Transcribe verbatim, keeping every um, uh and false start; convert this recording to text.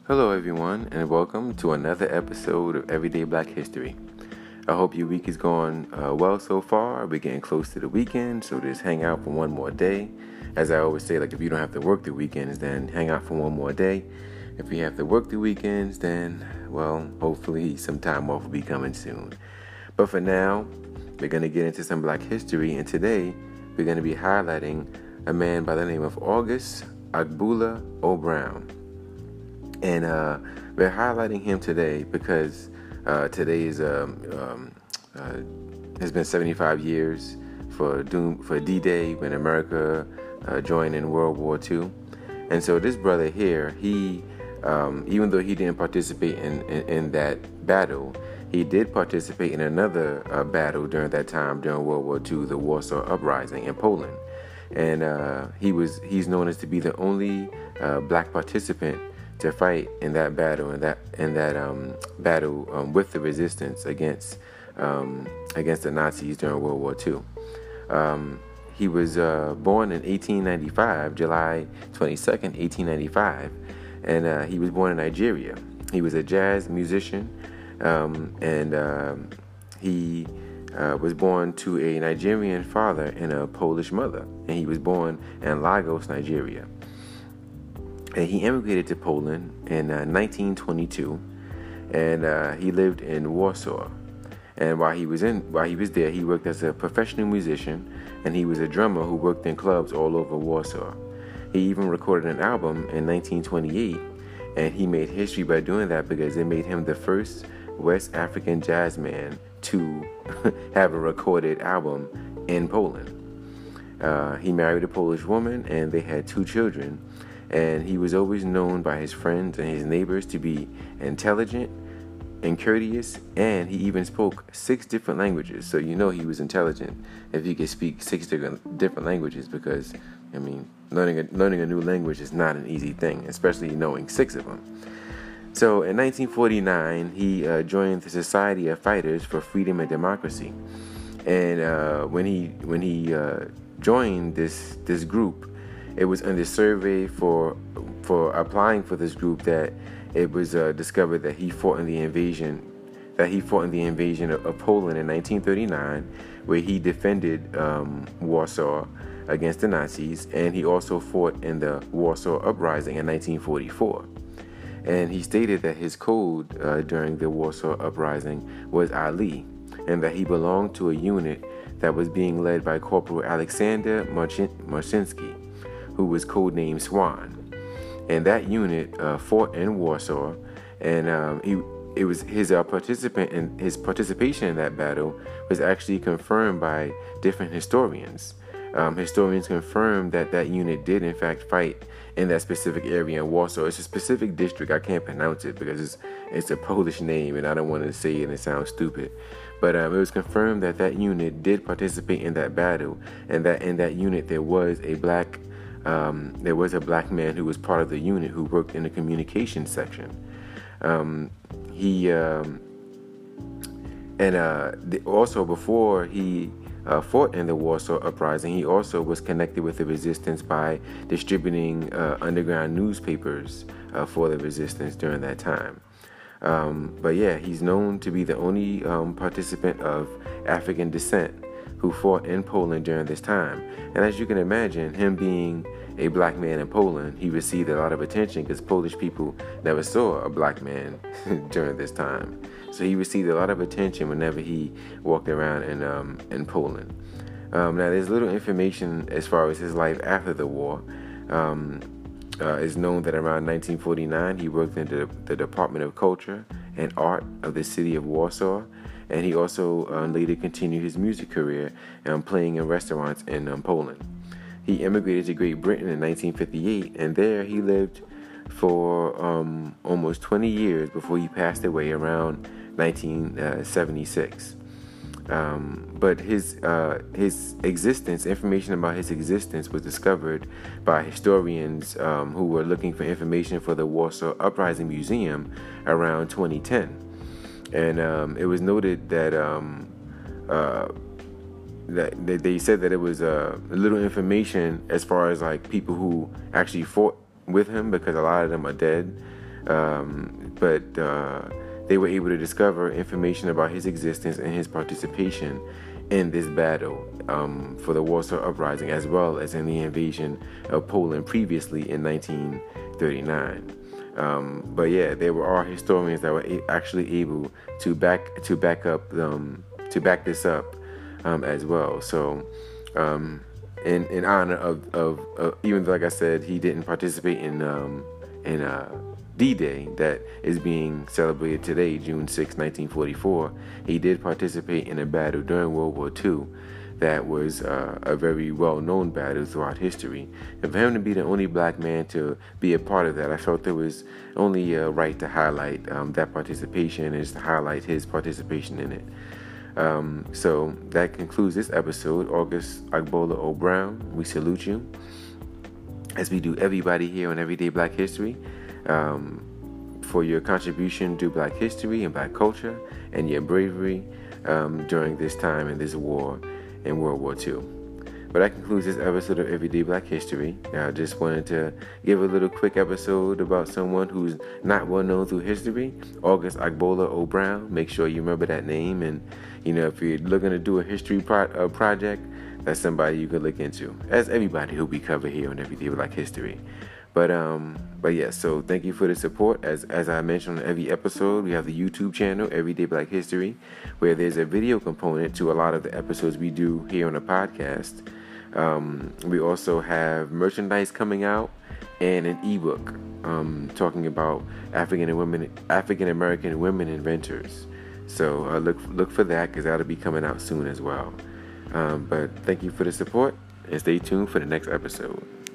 Hello, everyone, and welcome to another episode of Everyday Black History. I hope your week is going uh, well so far. We're getting close to the weekend, so just hang out for one more day. As I always say, like if you don't have to work the weekends, then hang out for one more day. If you have to work the weekends, then, well, hopefully some time off will be coming soon. But for now, we're going to get into some Black history, and today we're going to be highlighting a man by the name of August Agboola O'Brown. And uh, we're highlighting him today because uh, today is um, um, uh, has been seventy-five years for Doom for D-Day when America uh, joined in World War Two. And so this brother here, he um, even though he didn't participate in, in, in that battle, he did participate in another uh, battle during that time during World War Two, the Warsaw Uprising in Poland. And uh, he was he's known as to be the only uh, black participant to fight in that battle in that in that um, battle um, with the resistance against um, against the Nazis during World War Two. Um, he was uh, born in eighteen ninety-five, July twenty-second, eighteen ninety-five, and uh, he was born in Nigeria. He was a jazz musician, um, and um, he uh, was born to a Nigerian father and a Polish mother, and he was born in Lagos, Nigeria. And he immigrated to Poland in uh, nineteen twenty-two, and uh, he lived in Warsaw. And while he was in, while he was there, he worked as a professional musician, and he was a drummer who worked in clubs all over Warsaw. He even recorded an album in nineteen twenty-eight, and he made history by doing that because it made him the first West African jazz man to have a recorded album in Poland. Uh, he married a Polish woman, and they had two children. And he was always known by his friends and his neighbors to be intelligent and courteous, and he even spoke six different languages. So you know he was intelligent if he could speak six different different languages, because, I mean, learning a, learning a new language is not an easy thing, especially knowing six of them. So in nineteen forty-nine, he uh, joined the Society of Fighters for Freedom and Democracy. And uh, when he when he uh, joined this this group, it was in the survey for for applying for this group that it was uh, discovered that he fought in the invasion that he fought in the invasion of, of Poland in nineteen thirty-nine, where he defended um, Warsaw against the Nazis, and he also fought in the Warsaw Uprising in nineteen forty-four. And he stated that his code uh, during the Warsaw Uprising was Ali, and that he belonged to a unit that was being led by Corporal Alexander Marcinski, who was codenamed Swan. And that unit uh, fought in Warsaw, and um, he it was his uh, participant in his participation in that battle was actually confirmed by different historians. Um, historians confirmed that that unit did in fact fight in that specific area in Warsaw. It's a specific district. I can't pronounce it because it's it's a Polish name, and I don't want to say it and it sounds stupid. But um, it was confirmed that that unit did participate in that battle, and that in that unit there was a black Um, there was a black man who was part of the unit who worked in the communications section. Um, he um, and uh, the, also before he uh, fought in the Warsaw Uprising, he also was connected with the resistance by distributing uh, underground newspapers uh, for the resistance during that time. Um, but yeah, he's known to be the only um, participant of African descent who fought in Poland during this time. And as you can imagine, him being a black man in Poland, he received a lot of attention because Polish people never saw a black man during this time. So he received a lot of attention whenever he walked around in um, in Poland. Um, now, there's little information as far as his life after the war. Um, uh, it's known that around nineteen forty-nine, he worked in the, the Department of Culture and Art of the city of Warsaw. And he also uh, later continued his music career um, playing in restaurants in um, Poland. He immigrated to Great Britain in nineteen fifty-eight, and there he lived for um, almost twenty years before he passed away around nineteen seventy-six. Um, but his uh, his existence, information about his existence was discovered by historians um, who were looking for information for the Warsaw Uprising Museum around twenty ten. And um, it was noted that um, uh, that they, they said that it was uh, a little information as far as like people who actually fought with him, because a lot of them are dead. Um, but uh, they were able to discover information about his existence and his participation in this battle um, for the Warsaw Uprising, as well as in the invasion of Poland previously in nineteen thirty-nine. Um, but yeah, there were are historians that were a- actually able to back to back up um, to back this up um, as well. So, um, in in honor of of uh, even though, like I said, he didn't participate in um, in uh, D-Day that is being celebrated today, June sixth, nineteen forty-four. He did participate in a battle during World War Two that was uh, a very well-known battle throughout history. And for him to be the only black man to be a part of that, I felt it was only uh, right to highlight um, that participation and just to highlight his participation in it. Um, so that concludes this episode. August Agbola O. Brown, we salute you, as we do everybody here on Everyday Black History, um, for your contribution to Black history and Black culture and your bravery um, during this time in this war in World War Two. But that concludes this episode of Everyday Black History. I just wanted to give a little quick episode about someone who's not well known through history, August Agbola O. Brown. Make sure you remember that name, and you know, if you're looking to do a history pro- uh, project, that's somebody you could look into, as everybody who we cover here on Everyday Black History. But um, but yeah, so thank you for the support. As as I mentioned on every episode, we have the YouTube channel, Everyday Black History, where there's a video component to a lot of the episodes we do here on the podcast. Um, we also have merchandise coming out and an ebook um, talking about African and women, African American women inventors. So uh, look look for that, because that'll be coming out soon as well. Um, but thank you for the support, and stay tuned for the next episode.